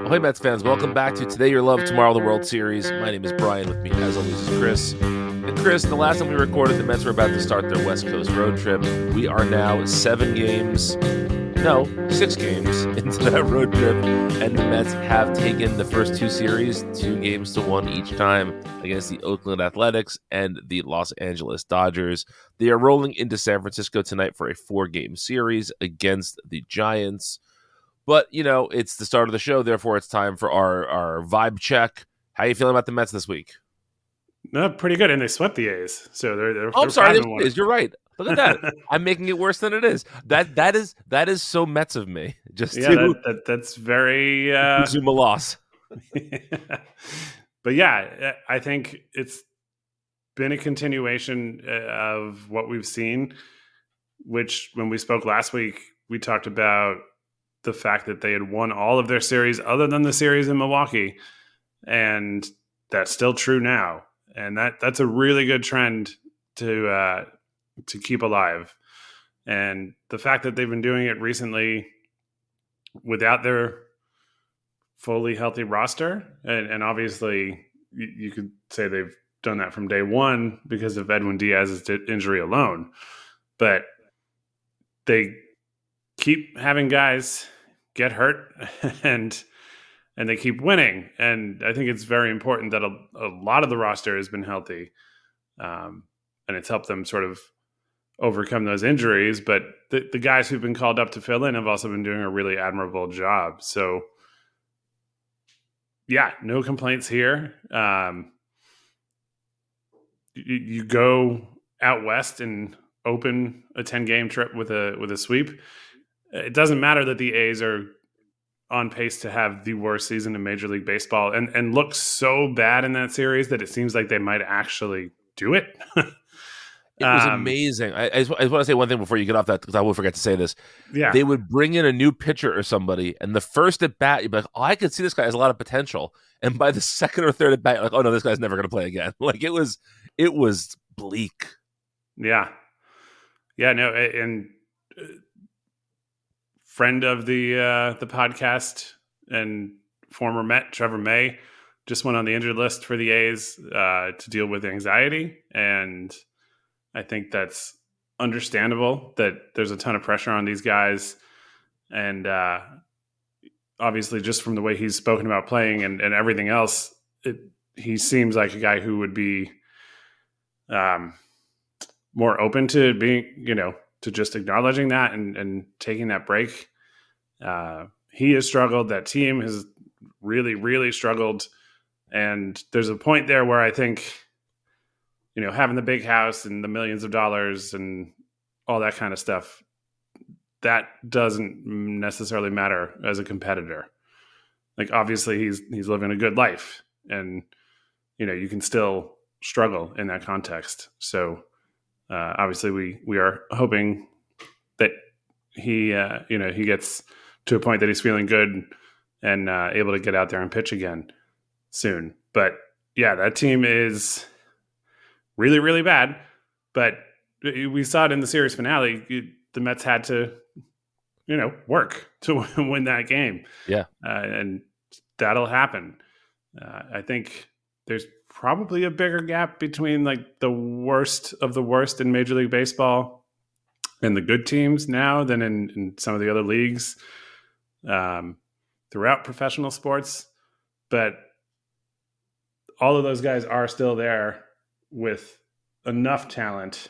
Oh, hey, Mets fans. Welcome back to Today Your Love, Tomorrow the World Series. My name is Brian. With me, as always, is Chris. And Chris, the last time we recorded, the Mets were about to start their West Coast road trip. We are now 6 games into that road trip, and the Mets have taken the first two series, 2-1 each time, against the Oakland Athletics and the Los Angeles Dodgers. They are rolling into San Francisco tonight for a 4-game series against the Giants. But, you know, it's the start of the show, therefore it's time for our vibe check. How are you feeling about the Mets this week? No, pretty good, and they swept the A's. So they're I'm sorry, you're right. Look at that. I'm making it worse than it is. That is so Mets of me. Just that's very assume a loss. But yeah, I think it's been a continuation of what we've seen, which when we spoke last week, we talked about the fact that they had won all of their series other than the series in Milwaukee. And that's still true now. And that's a really good trend to keep alive. And the fact that they've been doing it recently without their fully healthy roster, and obviously you could say they've done that from day one because of Edwin Diaz's injury alone. But they keep having guys get hurt and they keep winning. And I think it's very important that a lot of the roster has been healthy. And it's helped them sort of overcome those injuries. But the guys who've been called up to fill in have also been doing a really admirable job. So, yeah, no complaints here. You go out west and open a 10-game trip with a sweep. It doesn't matter that the A's are on pace to have the worst season in Major League Baseball and look so bad in that series that it seems like they might actually do it. It was amazing. I just want to say one thing before you get off that, because I will forget to say this. Yeah. They would bring in a new pitcher or somebody, and the first at bat, you'd be like, oh, I could see this guy has a lot of potential. And by the second or third at bat, you're like, oh, no, this guy's never going to play again. Like, it was bleak. Yeah. Yeah, no, and friend of the podcast and former Met, Trevor May, just went on the injured list for the A's to deal with anxiety. And I think that's understandable that there's a ton of pressure on these guys. And obviously, just from the way he's spoken about playing and everything else, he seems like a guy who would be more open to being, to just acknowledging that and taking that break. He has struggled. That team has really, really struggled. And there's a point there where I think, having the big house and the millions of dollars and all that kind of stuff, that doesn't necessarily matter as a competitor. Like, obviously he's living a good life, and, you can still struggle in that context. So, obviously we are hoping that he gets to a point that he's feeling good and able to get out there and pitch again soon. But yeah, that team is really, really bad. But we saw it in the series finale. The Mets had to, work to win that game. Yeah. And that'll happen. I think there's probably a bigger gap between like the worst of the worst in Major League Baseball and the good teams now than in some of the other leagues throughout professional sports. But all of those guys are still there with enough talent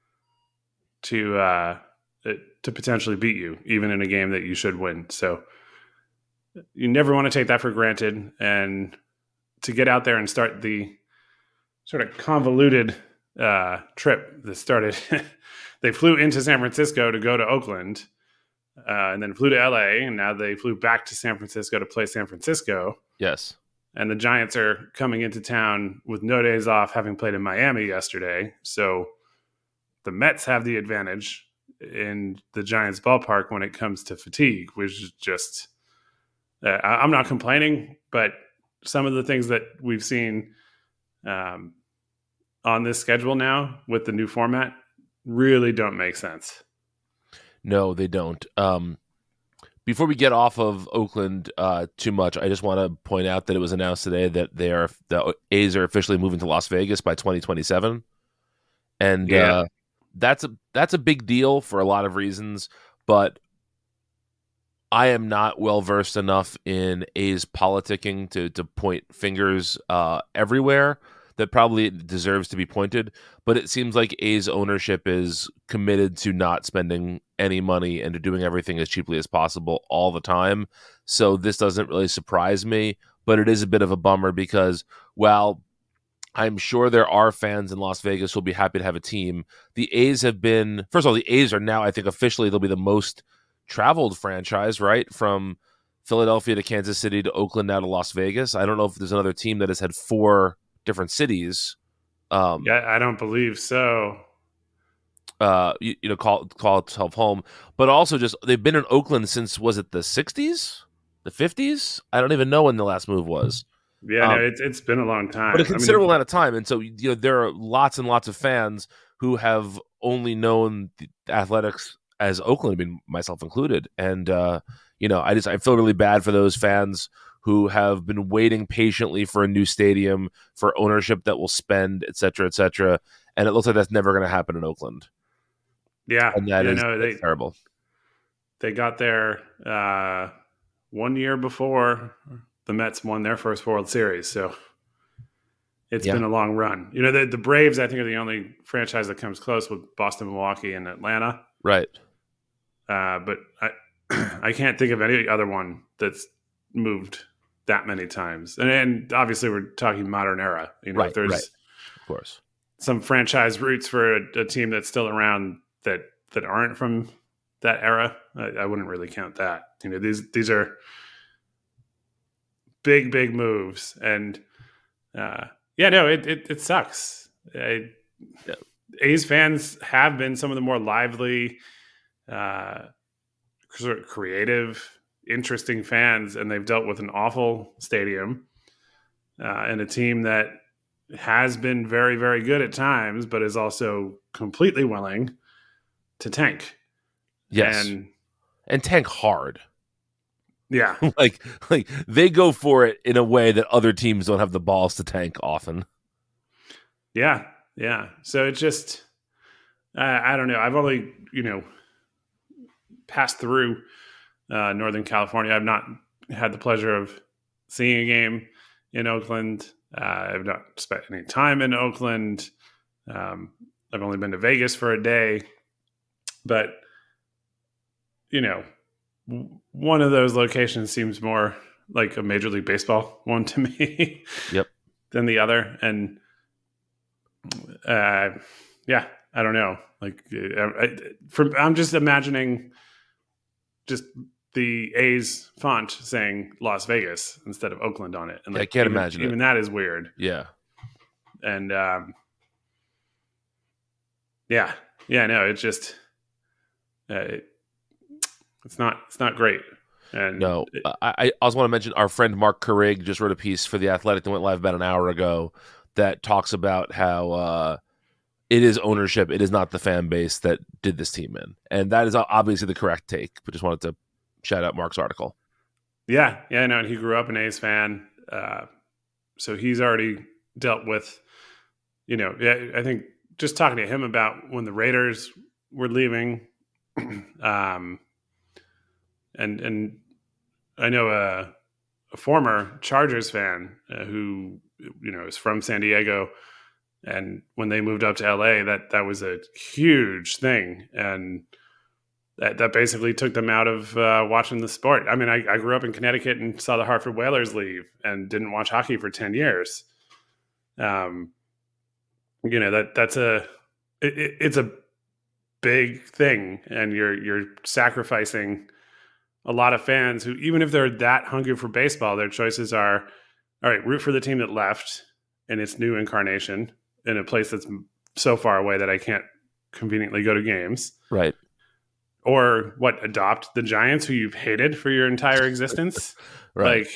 to potentially beat you, even in a game that you should win. So you never want to take that for granted. And to get out there and start the sort of convoluted trip that started, they flew into San Francisco to go to Oakland, and then flew to LA, and now they flew back to San Francisco to play San Francisco. Yes. And the Giants are coming into town with no days off, having played in Miami yesterday. So the Mets have the advantage in the Giants ballpark when it comes to fatigue, which is just, I'm not complaining, but some of the things that we've seen on this schedule now with the new format really don't make sense. No, they don't. Before we get off of Oakland too much, I just want to point out that it was announced today that the A's are officially moving to Las Vegas by 2027, and Yeah. that's a big deal for a lot of reasons. But I am not well versed enough in A's politicking to point fingers everywhere that probably deserves to be pointed. But it seems like A's ownership is committed to not spending any money and to doing everything as cheaply as possible all the time. So this doesn't really surprise me, but it is a bit of a bummer because, while I'm sure there are fans in Las Vegas who'll be happy to have a team, the A's have been, first of all, the A's are now, I think officially, they'll be the most traveled franchise, right? From Philadelphia to Kansas City to Oakland, now to Las Vegas. I don't know if there's another team that has had 4 different cities. Yeah, I don't believe so. Call itself home, but also just they've been in Oakland since, was it the 60s, the 50s? I don't even know when the last move was. Yeah, no, it's been a long time. But a considerable amount of time, and so there are lots and lots of fans who have only known the Athletics as Oakland, I mean, myself included, and I feel really bad for those fans who have been waiting patiently for a new stadium, for ownership that will spend, et cetera, and it looks like that's never going to happen in Oakland. Yeah, And that's terrible. They got there 1 year before the Mets won their first World Series, so it's been a long run. The Braves, I think, are the only franchise that comes close with Boston, Milwaukee, and Atlanta. Right. But I can't think of any other one that's moved that many times. And obviously, we're talking modern era. Right, if there's of course some franchise roots for a team that's still around that aren't from that era, I wouldn't really count that. These are big moves, and it sucks. A's fans have been some of the more lively, sort of creative, interesting fans, and they've dealt with an awful stadium and a team that has been very, very good at times, but is also completely willing to tank. Yes, and tank hard. Yeah, like they go for it in a way that other teams don't have the balls to tank often. Yeah. So it's just, I don't know. I've only passed through Northern California. I've not had the pleasure of seeing a game in Oakland. I've not spent any time in Oakland. I've only been to Vegas for a day, but one of those locations seems more like a Major League Baseball one to me. Yep. Than the other. And I don't know. I'm just imagining just the A's font saying Las Vegas instead of Oakland on it. And I can't imagine even that is weird. Yeah. And no, it's just it's not great. And no, I also want to mention our friend Mark Carrig just wrote a piece for The Athletic that went live about an hour ago that talks about how it is ownership, it is not the fan base that did this team in. And that is obviously the correct take, but just wanted to shout out Mark's article. Yeah, no, and he grew up an A's fan. So he's already dealt with, I think just talking to him about when the Raiders were leaving, and I know a former Chargers fan who is from San Diego, and when they moved up to LA, that was a huge thing, and that basically took them out of watching the sport. I mean, I grew up in Connecticut and saw the Hartford Whalers leave and didn't watch hockey for 10 years. It's a big thing, and you're sacrificing a lot of fans who, even if they're that hungry for baseball, their choices are, all right, root for the team that left in its new incarnation in a place that's so far away that I can't conveniently go to games. Right. Or adopt the Giants, who you've hated for your entire existence. Right.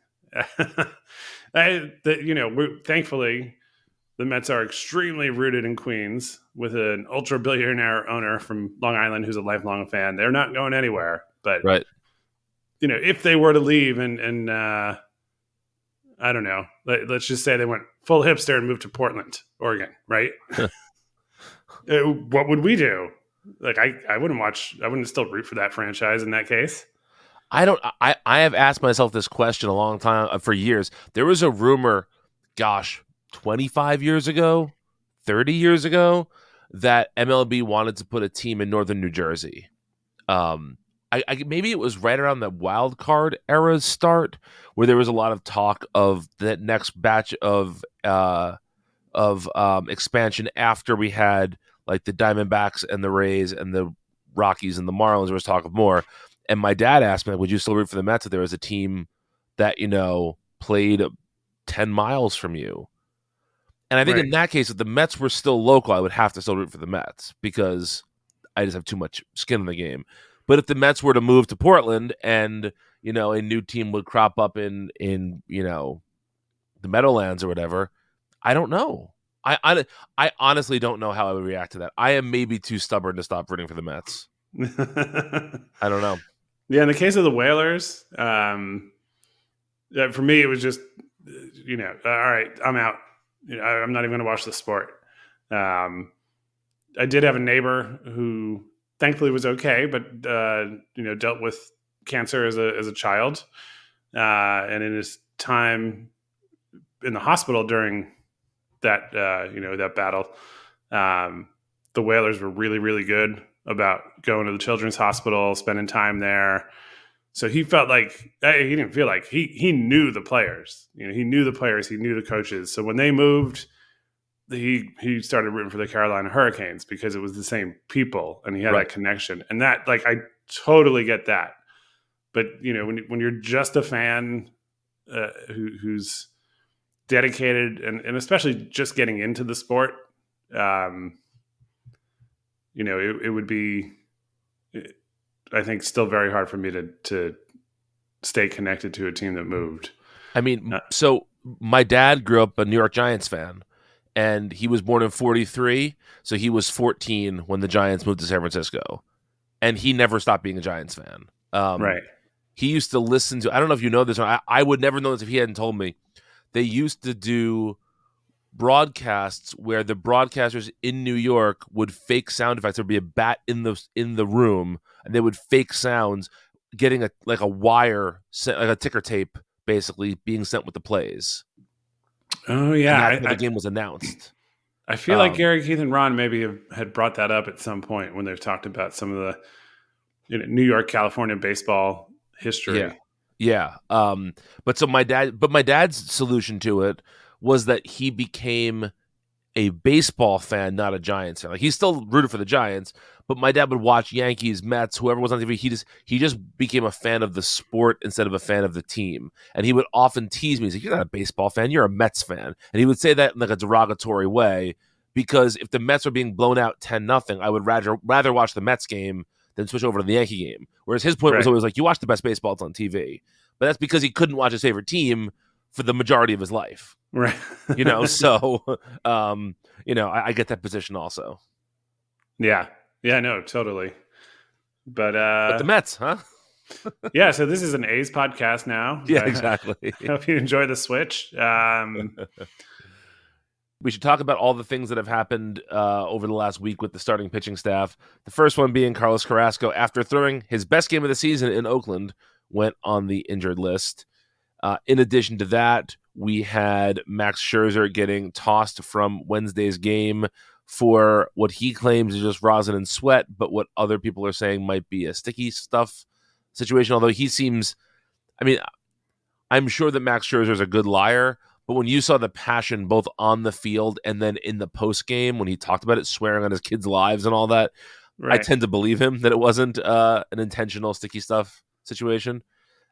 Thankfully, the Mets are extremely rooted in Queens with an ultra billionaire owner from Long Island who's a lifelong fan. They're not going anywhere, but right. if they were to leave and I don't know, let's just say they went full hipster and moved to Portland, Oregon, right? What would we do? Like, I wouldn't still root for that franchise in that case. I have asked myself this question a long time, for years. There was a rumor, 25 years ago, 30 years ago, that MLB wanted to put a team in northern New Jersey. Maybe it was right around the wild card era's start, where there was a lot of talk of the next batch of expansion after we had like the Diamondbacks and the Rays and the Rockies and the Marlins. There was talk of more. And my dad asked me, would you still root for the Mets if there was a team that, played 10 miles from you? And I think in that case, if the Mets were still local, I would have to still root for the Mets because I just have too much skin in the game. But if the Mets were to move to Portland and, a new team would crop up in the Meadowlands or whatever, I don't know. I honestly don't know how I would react to that. I am maybe too stubborn to stop rooting for the Mets. I don't know. Yeah, in the case of the Whalers, for me, it was just, all right, I'm out. I'm not even going to watch the sport. I did have a neighbor who thankfully was okay, but dealt with cancer as a child, and in his time in the hospital during that that battle, the Whalers were really, really good about going to the Children's Hospital, spending time there. So he felt like he didn't feel like he knew the players. He knew the players, he knew the coaches. So when they moved, he started rooting for the Carolina Hurricanes because it was the same people and he had that connection. And that, like, I totally get that. But when you're just a fan who's dedicated and especially just getting into the sport, it would be, I think, still very hard for me to stay connected to a team that moved. I mean, so my dad grew up a New York Giants fan, and he was born in 1943, so he was 14 when the Giants moved to San Francisco, and he never stopped being a Giants fan. Right. He used to listen to, I don't know if you know this, I would never know this if he hadn't told me. They used to do broadcasts where the broadcasters in New York would fake sound effects. There'd be a bat in the room, and they would fake sounds, getting a wire, like a ticker tape, basically being sent with the plays. Oh yeah, the game was announced. I feel like Gary, Keith, and Ron maybe had brought that up at some point when they've talked about some of the New York, California baseball history. Yeah. But my dad's solution to it was that he became a baseball fan, not a Giants fan. Like, he still rooted for the Giants, but my dad would watch Yankees, Mets, whoever was on TV. He just became a fan of the sport instead of a fan of the team. And he would often tease me. He's like, "You're not a baseball fan, you're a Mets fan." And he would say that in like a derogatory way, because if the Mets were being blown out 10-0, I would rather watch the Mets game than switch over to the Yankee game. Whereas his point was always like, you watch the best baseball, it's on TV. But that's because he couldn't watch his favorite team for the majority of his life. Right. So, I get that position also. Yeah. Yeah, no, totally. But the Mets, huh? Yeah, so this is an A's podcast now. Yeah, exactly. I hope you enjoy the switch. We should talk about all the things that have happened over the last week with the starting pitching staff. The first one being Carlos Carrasco, after throwing his best game of the season in Oakland, went on the injured list. In addition to that, we had Max Scherzer getting tossed from Wednesday's game for what he claims is just rosin and sweat, but what other people are saying might be a sticky stuff situation. Although he seems, I'm sure that Max Scherzer is a good liar, but when you saw the passion both on the field and then in the post game, when he talked about it, swearing on his kids' lives and all that, I tend to believe him that it wasn't an intentional sticky stuff situation.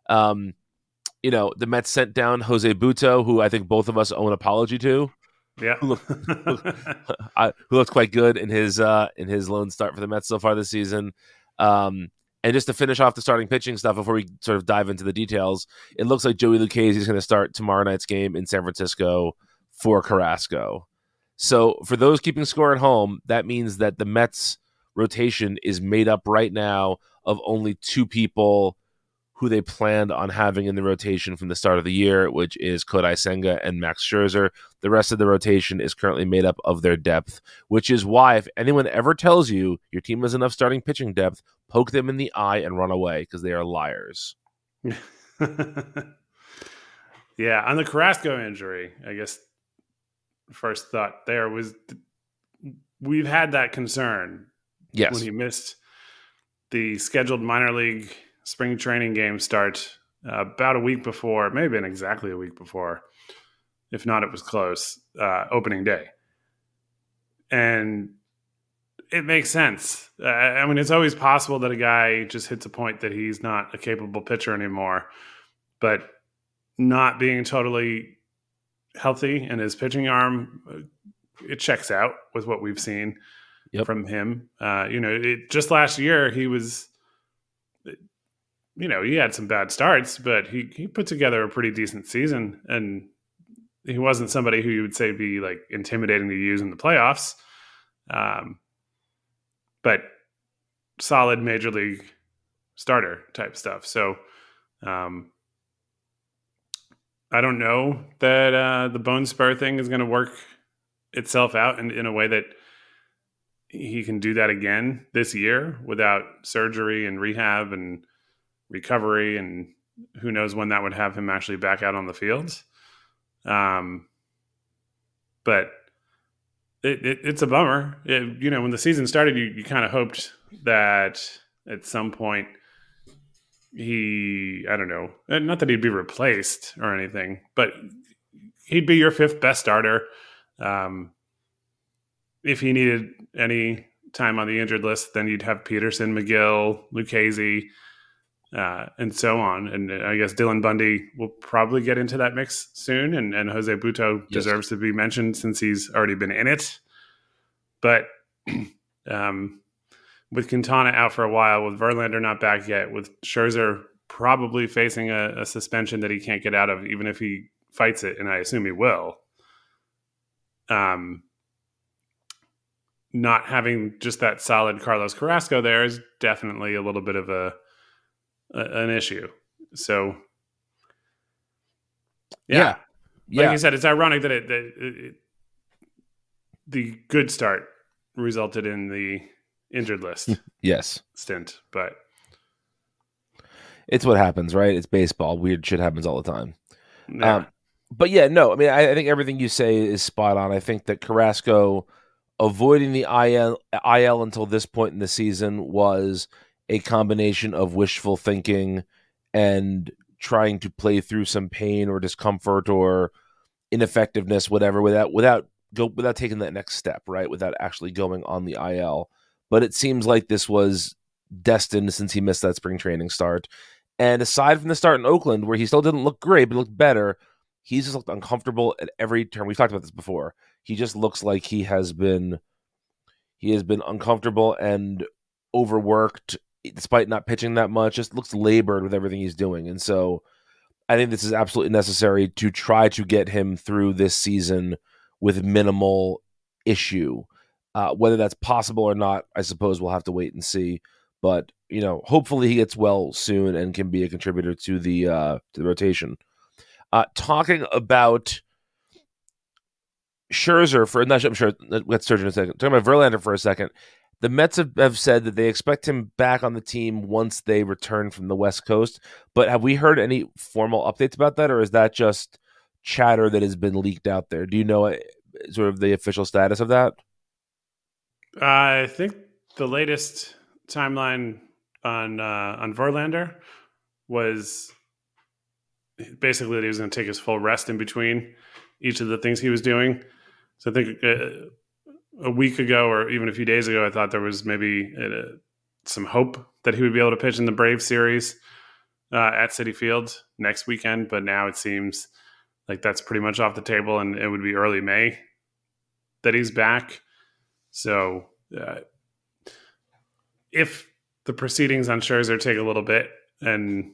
The Mets sent down Jose Butto, who I think both of us owe an apology to. Yeah, who looked quite good in his lone start for the Mets so far this season. And just to finish off the starting pitching stuff before we sort of dive into the details, it looks like Joey Lucchesi is going to start tomorrow night's game in San Francisco for Carrasco. So for those keeping score at home, that means that the Mets rotation is made up right now of only two people who they planned on having in the rotation from the start of the year, which is Kodai Senga and Max Scherzer. The rest of the rotation is currently made up of their depth, which is why if anyone ever tells you your team has enough starting pitching depth, poke them in the eye and run away because they are liars. Yeah, on the Carrasco injury, I guess first thought there was we've had that concern when he missed the scheduled minor league spring training game start about a week before, maybe been exactly a week before, if not it was close, opening day. And it makes sense. I mean, it's always possible that a guy just hits a point that he's not a capable pitcher anymore, but not being totally healthy and his pitching arm, it checks out with what we've seen from him. Just last year he was, he had some bad starts, but he put together a pretty decent season, and he wasn't somebody who you would say be like intimidating to use in the playoffs. But solid major league starter type stuff. So, I don't know that the bone spur thing is going to work itself out in a way that he can do that again this year without surgery and rehab and recovery, and who knows when that would have him actually back out on the field. But it's a bummer. When the season started, you kind of hoped that at some point I don't know, not that he'd be replaced or anything, but he'd be your fifth best starter. If he needed any time on the injured list, then you'd have Peterson, McGill, Lucchesi, and so on. And I guess Dylan Bundy will probably get into that mix soon. And Jose Butto deserves to be mentioned since he's already been in it. But with Quintana out for a while, with Verlander not back yet, with Scherzer probably facing a suspension that he can't get out of, even if he fights it, and I assume he will. Not having just that solid Carlos Carrasco there is definitely a little bit of an issue. So, like you said, it's ironic that the good start resulted in the injured list. Stint, but it's what happens, right? It's baseball. Weird shit happens all the time. Yeah. I think everything you say is spot on. I think that Carrasco avoiding the IL until this point in the season was a combination of wishful thinking and trying to play through some pain or discomfort or ineffectiveness, whatever, without taking that next step, right? Without actually going on the IL. But it seems like this was destined since he missed that spring training start. And aside from the start in Oakland, where he still didn't look great, but looked better, he's just looked uncomfortable at every turn. We've talked about this before. He just looks like he has been uncomfortable and overworked, despite not pitching that much. Just looks labored with everything he's doing. And so I think this is absolutely necessary to try to get him through this season with minimal issue. Whether that's possible or not, I suppose we'll have to wait and see. But hopefully he gets well soon and can be a contributor to the rotation. Talking about Scherzer I'm sure let's Scherzer in a second. Talking about Verlander for a second. The Mets have said that they expect him back on the team once they return from the West Coast. But have we heard any formal updates about that, or is that just chatter that has been leaked out there? Do you know sort of the official status of that? I think the latest timeline on Verlander was basically that he was going to take his full rest in between each of the things he was doing. So I think a week ago, or even a few days ago, I thought there was maybe some hope that he would be able to pitch in the Braves series at Citi Field next weekend. But now it seems like that's pretty much off the table, and it would be early May that he's back. So if the proceedings on Scherzer take a little bit and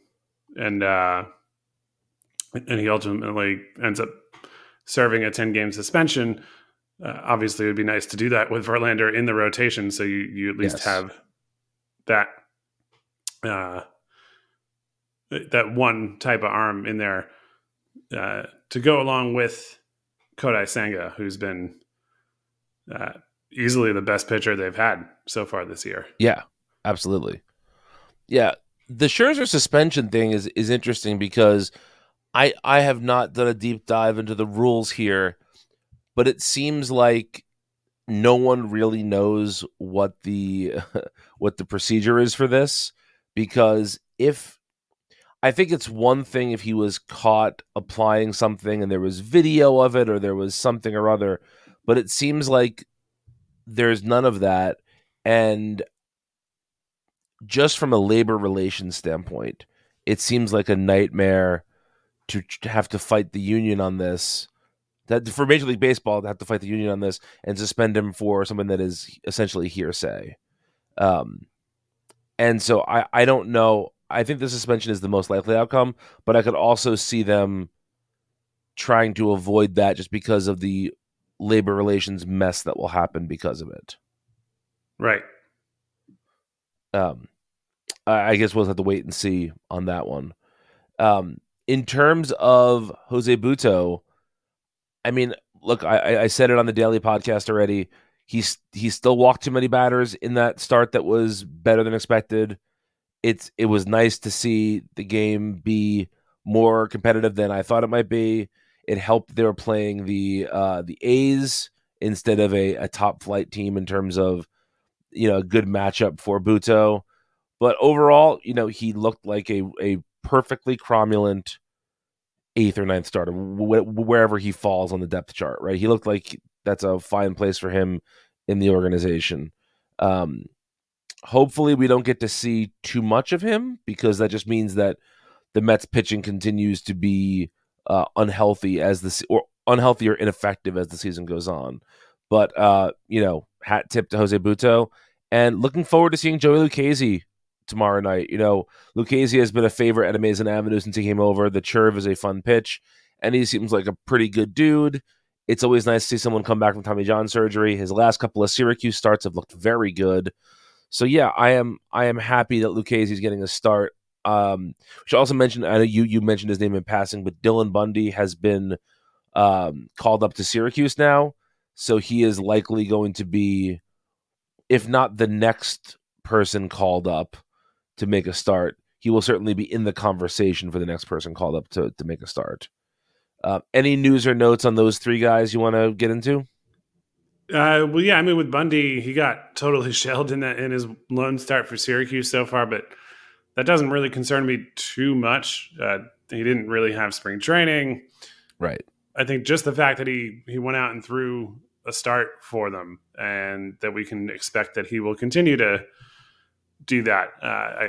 he ultimately ends up serving a 10-game suspension, obviously it would be nice to do that with Verlander in the rotation, so you at least have that that one type of arm in there to go along with Kodai Senga, who's been uh, easily the best pitcher they've had so far this year. Yeah, absolutely. Yeah, the Scherzer suspension thing is interesting because I have not done a deep dive into the rules here, but it seems like no one really knows what the what the procedure is for this, because if I think it's one thing if he was caught applying something and there was video of it or there was something or other, but it seems like there's none of that. And just from a labor relations standpoint, it seems like a nightmare to have to fight the union on this. That for Major League Baseball to have to fight the union on this and suspend him for something that is essentially hearsay. Um, and so I don't know. I think the suspension is the most likely outcome, but I could also see them trying to avoid that just because of the labor relations mess that will happen because of it. Right. I guess we'll have to wait and see on that one. In terms of Jose Butto, I mean, look, I said it on the daily podcast already. He still walked too many batters in that start that was better than expected. It was nice to see the game be more competitive than I thought it might be. It helped they were playing the A's instead of a top flight team in terms of a good matchup for Butto. But overall, he looked like a perfectly cromulent eighth or ninth starter, wherever he falls on the depth chart, right? He looked like that's a fine place for him in the organization. Hopefully we don't get to see too much of him, because that just means that the Mets pitching continues to be unhealthy or unhealthy or ineffective as the season goes on. But hat tip to Jose Butto, and looking forward to seeing Joey Lucchesi tomorrow night. Lucchesi has been a favorite at Amazing Avenue since he came over. The Churve is a fun pitch, and he seems like a pretty good dude. It's always nice to see someone come back from Tommy John surgery. His last couple of Syracuse starts have looked very good. So yeah, I am happy that Lucchesi is getting a start. We should also mention, I know you mentioned his name in passing, but Dylan Bundy has been called up to Syracuse now, so he is likely going to be, if not the next person called up to make a start, he will certainly be in the conversation for the next person called up to make a start. Any news or notes on those three guys you want to get into? Well, yeah, I mean, with Bundy, he got totally shelled in his lone start for Syracuse so far, but that doesn't really concern me too much. He didn't really have spring training. Right. I think just the fact that he went out and threw a start for them, and that we can expect that he will continue to do that.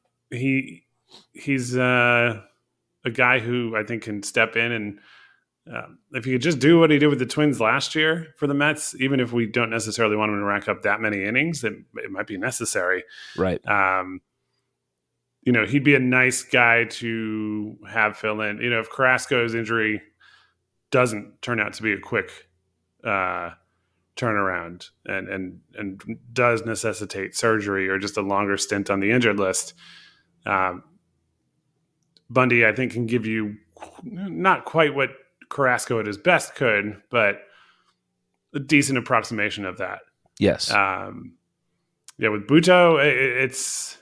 He's a guy who I think can step in, and if he could just do what he did with the Twins last year for the Mets, even if we don't necessarily want him to rack up that many innings, it might be necessary. Right. He'd be a nice guy to have fill in. If Carrasco's injury doesn't turn out to be a quick turnaround and does necessitate surgery or just a longer stint on the injured list, Bundy, I think, can give you not quite what Carrasco at his best could, but a decent approximation of that. Yes. With Butto, it's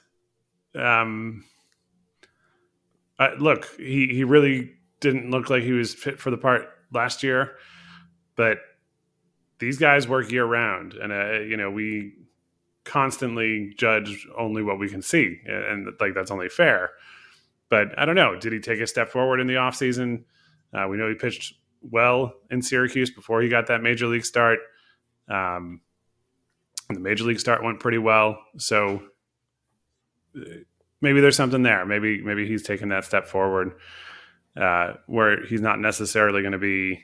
look, he really didn't look like he was fit for the part last year, but these guys work year round, and we constantly judge only what we can see, and like that's only fair. But I don't know. Did he take a step forward in the offseason? We know he pitched well in Syracuse before he got that major league start. The major league start went pretty well, so maybe there's something there. Maybe he's taken that step forward, where he's not necessarily going to be,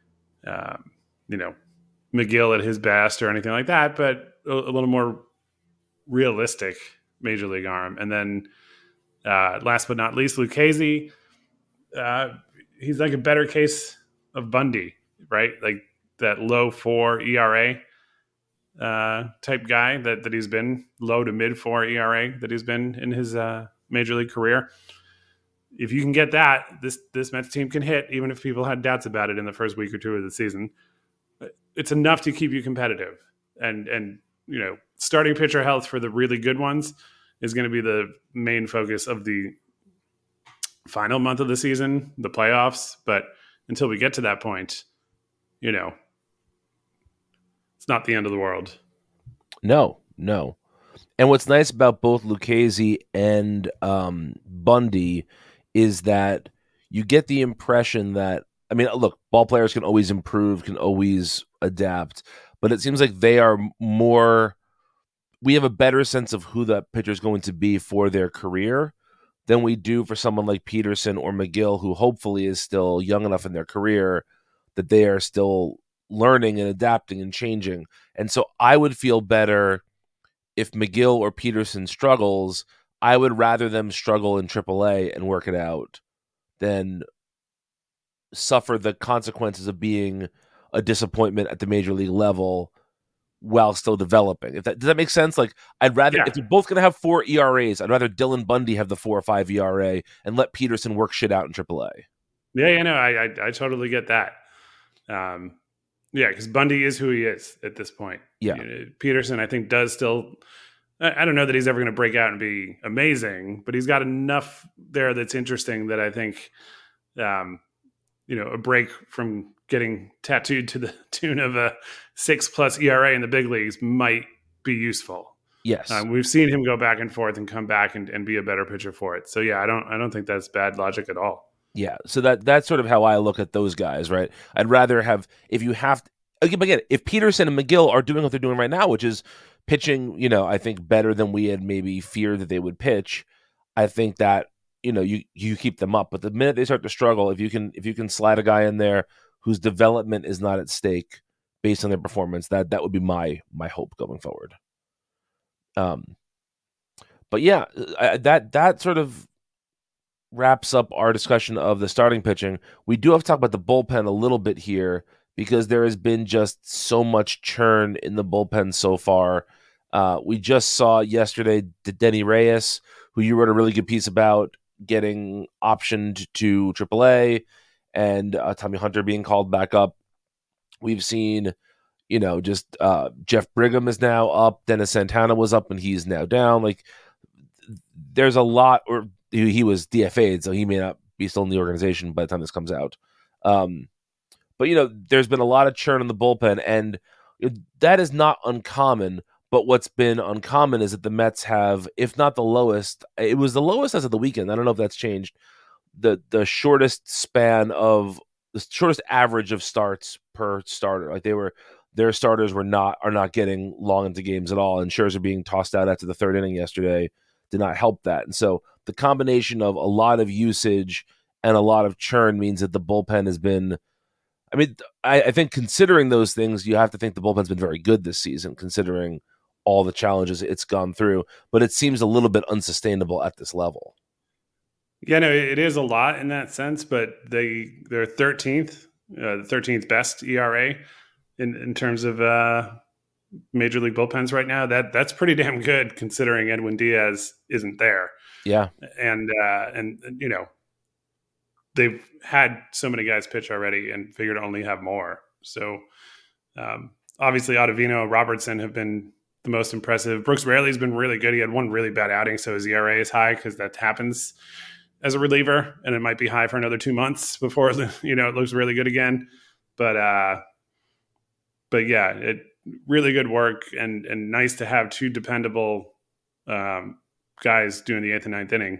McGill at his best or anything like that, but a little more realistic major league arm. And then last but not least, Lucchesi. He's like a better case of Bundy, right? Like that low 4 ERA type guy that he's been, low to mid 4 ERA that he's been in his major league career. if you can get that, this Mets team can hit, even if people had doubts about it in the first week or two of the season. It's enough to keep you competitive. And starting pitcher health for the really good ones is going to be the main focus of the final month of the season, the playoffs. But until we get to that point, it's not the end of the world. No. And what's nice about both Lucchesi and Bundy is that you get the impression that, I mean, look, ball players can always improve, can always adapt, but it seems like they are more, we have a better sense of who that pitcher is going to be for their career than we do for someone like Peterson or Megill, who hopefully is still young enough in their career that they are still learning and adapting and changing. And so I would feel better if Megill or Peterson struggles. I would rather them struggle in AAA and work it out than suffer the consequences of being a disappointment at the major league level while still developing. Does that make sense? Like, I'd rather, if they're both going to have 4 ERAs, I'd rather Dylan Bundy have the 4 or 5 ERA and let Peterson work shit out in AAA. I totally get that. Because Bundy is who he is at this point. Yeah. Peterson, I think, does still, I don't know that he's ever going to break out and be amazing, but he's got enough there that's interesting that I think, a break from getting tattooed to the tune of a 6+ ERA in the big leagues might be useful. Yes. We've seen him go back and forth and come back and be a better pitcher for it. So yeah, I don't think that's bad logic at all. Yeah. So that's sort of how I look at those guys, right? I'd rather have, again, if Peterson and Megill are doing what they're doing right now, which is pitching, I think better than we had maybe feared that they would pitch, I think that, you keep them up. But the minute they start to struggle, if you can slide a guy in there whose development is not at stake based on their performance, that would be my hope going forward. But yeah, that sort of wraps up our discussion of the starting pitching. We do have to talk about the bullpen a little bit here because there has been just so much churn in the bullpen so far. We just saw yesterday Denny Reyes, who you wrote a really good piece about, getting optioned to AAA, and Tommy Hunter being called back up. We've seen, Jeff Brigham is now up. Dennis Santana was up and he's now down. Like, there's a lot, or he was DFA'd, so he may not be still in the organization by the time this comes out. But, there's been a lot of churn in the bullpen, and that is not uncommon. But what's been uncommon is that the Mets have, if not the lowest, it was the lowest as of the weekend. I don't know if that's changed. The shortest average of starts per starter. Like, their starters are not getting long into games at all. And Scherzer being tossed out after the third inning yesterday did not help that. And so the combination of a lot of usage and a lot of churn means that the bullpen has been, I think considering those things, you have to think the bullpen's been very good this season, considering all the challenges it's gone through, but it seems a little bit unsustainable at this level. Yeah, no, it is a lot in that sense, but they're 13th, the 13th best ERA in terms of major league bullpens right now. That's pretty damn good considering Edwin Diaz isn't there. Yeah, and they've had so many guys pitch already and figured to only have more. So obviously Ottavino, Robertson have been the most impressive. Brooks Raley's been really good. He had one really bad outing, so his ERA is high because that happens as a reliever, and it might be high for another 2 months before it looks really good again. But yeah, it really good work and nice to have 2 dependable guys doing the 8th and 9th inning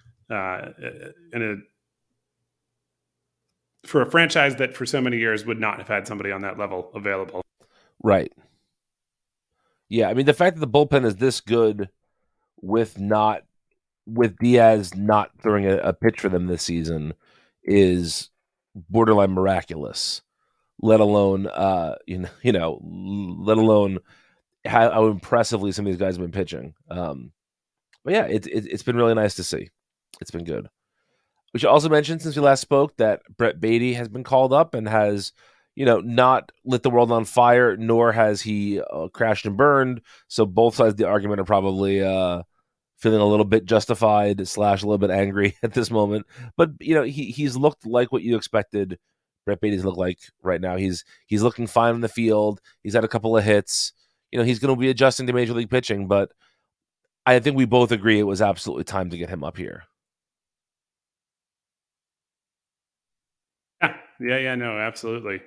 for a franchise that for so many years would not have had somebody on that level available. Right. Yeah, the fact that the bullpen is this good with Diaz not throwing a pitch for them this season is borderline miraculous. Let alone, let alone how impressively some of these guys have been pitching. But yeah, it's been really nice to see. It's been good. We should also mention, since we last spoke, that Brett Baty has been called up and has, not lit the world on fire, nor has he crashed and burned. So both sides of the argument are probably 50-50 feeling a little bit justified slash a little bit angry at this moment. But he's looked like what you expected Brett Baty to look like right now. He's looking fine on the field. He's had a couple of hits. He's going to be adjusting to major league pitching, but I think we both agree it was absolutely time to get him up here. Yeah, no, absolutely.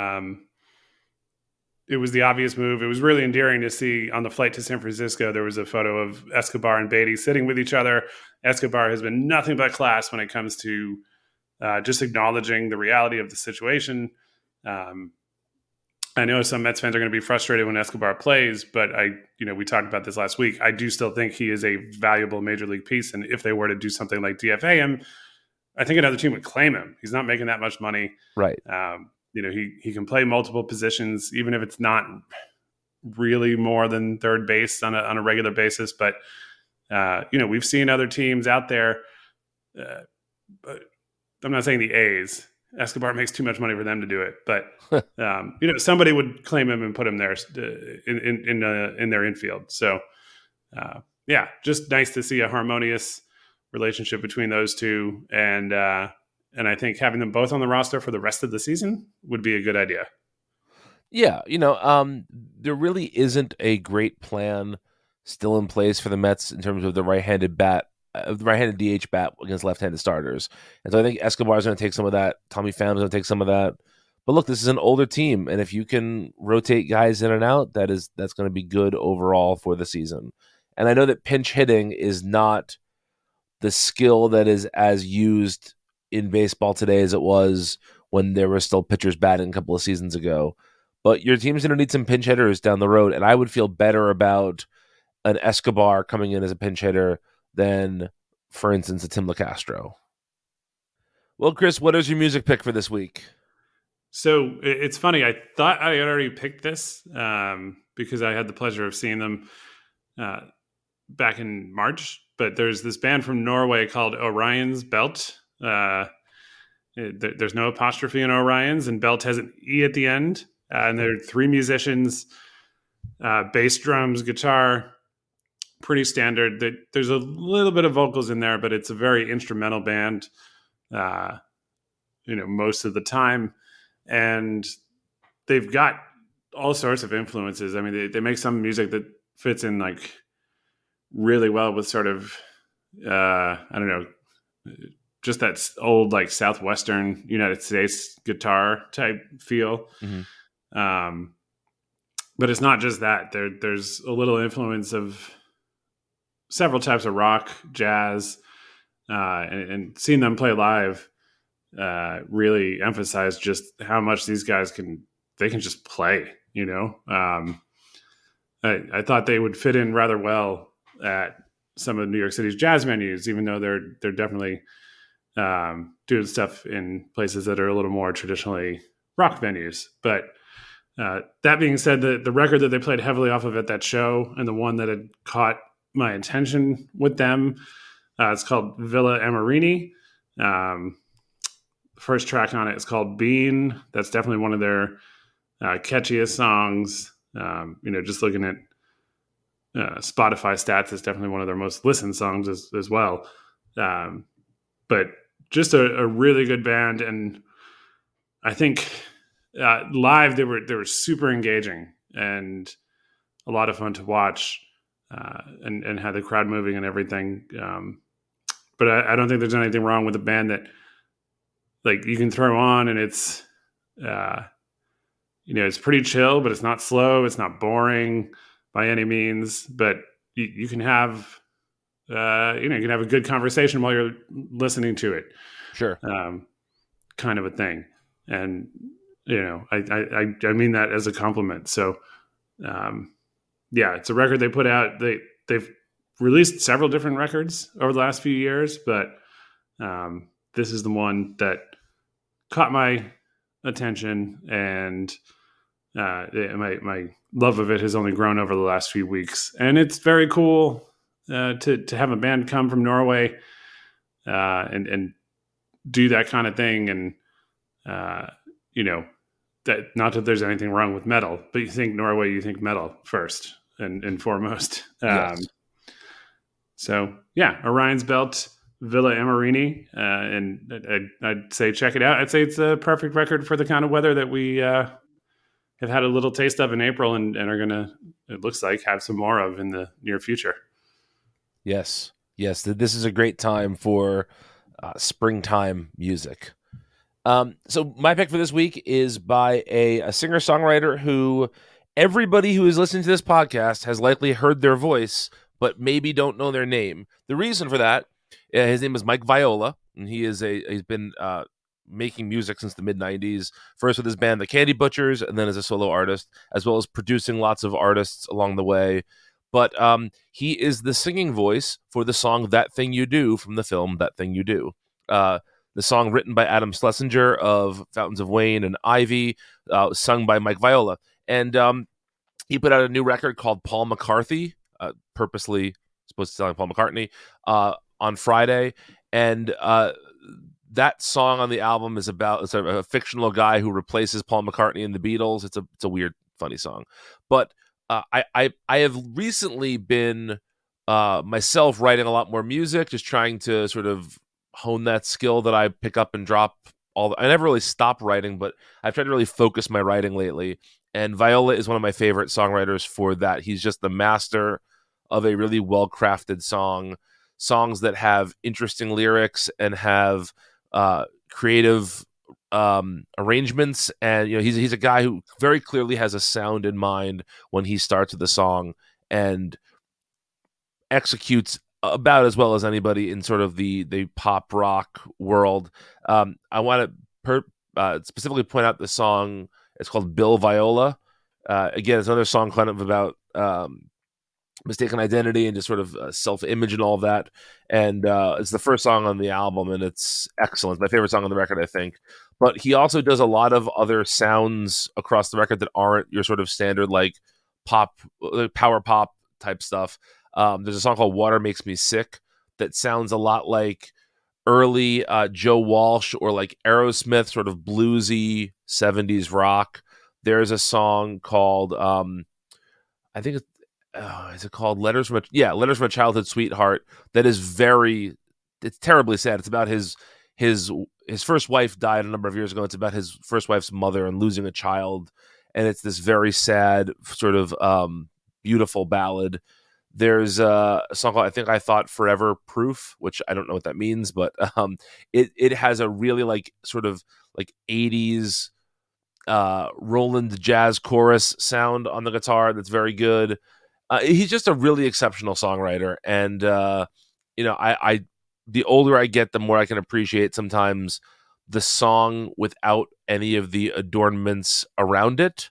It was the obvious move. It was really endearing to see on the flight to San Francisco. There was a photo of Escobar and Baty sitting with each other. Escobar has been nothing but class when it comes to just acknowledging the reality of the situation. I know some Mets fans are going to be frustrated when Escobar plays, but we talked about this last week. I do still think he is a valuable major league piece. And if they were to do something like DFA him, I think another team would claim him. He's not making that much money. Right. He can play multiple positions, even if it's not really more than third base on a regular basis. But, we've seen other teams out there. But I'm not saying the A's. Escobar makes too much money for them to do it. But, somebody would claim him and put him there in their infield. So, just nice to see a harmonious relationship between those two. And I think having them both on the roster for the rest of the season would be a good idea. Yeah, there really isn't a great plan still in place for the Mets in terms of the right-handed DH bat against left-handed starters. And so I think Escobar's going to take some of that. Tommy Pham's going to take some of that. But look, this is an older team, and if you can rotate guys in and out, that's going to be good overall for the season. And I know that pinch hitting is not the skill that is as used in baseball today as it was when there were still pitchers batting a couple of seasons ago. But your team's going to need some pinch hitters down the road, and I would feel better about an Escobar coming in as a pinch hitter than, for instance, a Tim LeCastro. Well, Chris, what is your music pick for this week? So it's funny. I thought I had already picked this because I had the pleasure of seeing them back in March. But there's this band from Norway called Orion's Belt. There's no apostrophe in Orion's, and Belt has an E at the end. And there are three musicians, bass, drums, guitar, pretty standard. There's a little bit of vocals in there, but it's a very instrumental band, most of the time. And they've got all sorts of influences. I mean, they make some music that fits in like really well with sort of, just that old like Southwestern United States guitar type feel. Mm-hmm. But it's not just that. There's a little influence of several types of rock, jazz, and seeing them play live really emphasized just how much these guys can just play. I thought they would fit in rather well at some of New York City's jazz venues, even though they're definitely doing stuff in places that are a little more traditionally rock venues. But that being said, the record that they played heavily off of at that show, and the one that had caught my attention with them, it's called Villa Amarini. The first track on it is called Bean. That's definitely one of their catchiest songs. Just looking at Spotify stats, it's definitely one of their most listened songs as well. But just a really good band, and I think live they were super engaging and a lot of fun to watch, and had the crowd moving and everything. But I don't think there's anything wrong with a band that like you can throw on and it's it's pretty chill, but it's not slow, it's not boring by any means. But you can have you can have a good conversation while you're listening to it. Sure. Kind of a thing. And, I mean that as a compliment. So, it's a record they put out. They've released several different records over the last few years, but this is the one that caught my attention, and my love of it has only grown over the last few weeks. And it's very cool to have a band come from Norway and do that kind of thing. And that, not that there's anything wrong with metal, but you think Norway, you think metal first and foremost. Yes. So yeah, Orion's Belt, Villa Amarini, and I'd say check it out. I'd say it's a perfect record for the kind of weather that we have had a little taste of in April and are gonna, it looks like, have some more of in the near future. Yes, yes, this is a great time for springtime music. So my pick for this week is by a singer-songwriter who everybody who is listening to this podcast has likely heard their voice, but maybe don't know their name. The reason for that, his name is Mike Viola, and he's been making music since the mid-90s, first with his band The Candy Butchers, and then as a solo artist, as well as producing lots of artists along the way. But he is the singing voice for the song That Thing You Do from the film That Thing You Do. The song written by Adam Schlesinger of Fountains of Wayne and Ivy, sung by Mike Viola. And he put out a new record called Paul McCarthy, purposely supposed to sound like Paul McCartney, on Friday. And that song on the album is about a fictional guy who replaces Paul McCartney in the Beatles. It's a weird, funny song. But I have recently been myself writing a lot more music, just trying to sort of hone that skill that I pick up and drop. I never really stop writing, but I've tried to really focus my writing lately. And Viola is one of my favorite songwriters for that. He's just the master of a really well-crafted songs that have interesting lyrics and have creative arrangements. And he's a guy who very clearly has a sound in mind when he starts with a song and executes about as well as anybody in sort of the pop rock world. I want to specifically point out the song. It's called Bill Viola. Again, it's another song kind of about mistaken identity and just sort of self-image and all of that. And it's the first song on the album, and it's excellent. It's my favorite song on the record, I think. But he also does a lot of other sounds across the record that aren't your sort of standard like pop, power pop type stuff. There's a song called Water Makes Me Sick that sounds a lot like early Joe Walsh or like Aerosmith, sort of bluesy 70s rock. There's a song called, I think is it called Letters from a Childhood Sweetheart, that is it's terribly sad. It's about his first wife died a number of years ago. It's about his first wife's mother and losing a child. And it's this very sad sort of beautiful ballad. There's a song called I Think I Thought Forever Proof, which I don't know what that means, but it has a really like sort of like 80s Roland jazz chorus sound on the guitar that's very good. He's just a really exceptional songwriter, and I the older I get, the more I can appreciate sometimes the song without any of the adornments around it.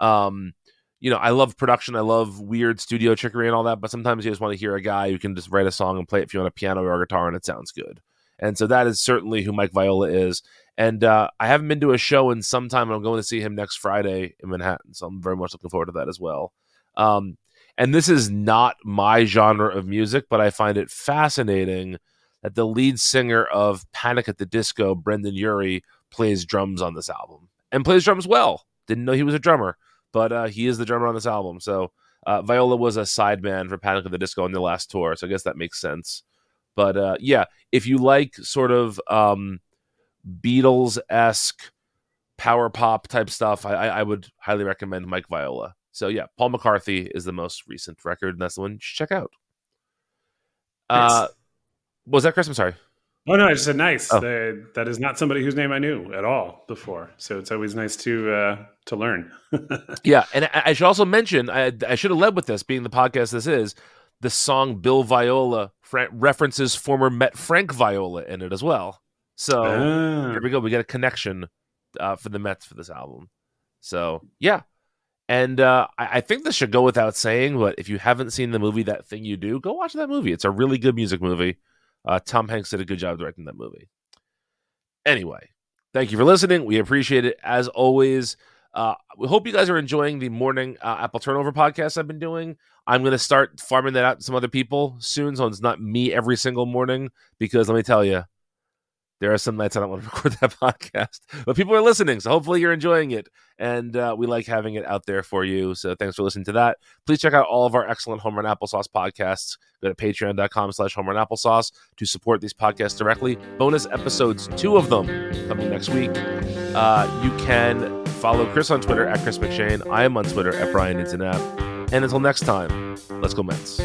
I love production. I love weird studio trickery and all that, but sometimes you just want to hear a guy who can just write a song and play it for you on a piano or a guitar and it sounds good. And so that is certainly who Mike Viola is. And I haven't been to a show in some time, and I'm going to see him next Friday in Manhattan. So I'm very much looking forward to that as well. And this is not my genre of music, but I find it fascinating that the lead singer of Panic at the Disco, Brendan Urie, plays drums on this album and plays drums well. Didn't know he was a drummer, but he is the drummer on this album. So Viola was a sideman for Panic at the Disco on their last tour, so I guess that makes sense. But if you like sort of Beatles-esque power pop type stuff, I would highly recommend Mike Viola. So yeah, Paul McCarthy is the most recent record, and that's the one you should check out. Was that Chris? I'm sorry. Oh no, I just said nice. Oh. That is not somebody whose name I knew at all before, so it's always nice to learn. Yeah, and I should also mention, I should have led with this, being the podcast this is, the song Bill Viola references former Met Frank Viola in it as well. So here we go. We get a connection for the Mets for this album. So yeah. And I think this should go without saying, but if you haven't seen the movie That Thing You Do, go watch that movie. It's a really good music movie. Tom Hanks did a good job directing that movie. Anyway, thank you for listening. We appreciate it as always. We hope you guys are enjoying the morning Apple Turnover podcast I've been doing. I'm going to start farming that out to some other people soon, so it's not me every single morning, because let me tell you, There are some nights I don't want to record that podcast, but people are listening, so hopefully you're enjoying it. And we like having it out there for you. So thanks for listening to that. Please check out all of our excellent Home Run Applesauce podcasts. Go to patreon.com/homerunapplesauce to support these podcasts directly. Bonus episodes, 2 of them coming next week. You can follow Chris on Twitter at Chris McShane. I am on Twitter at Brian Internet. And until next time, let's go Mets.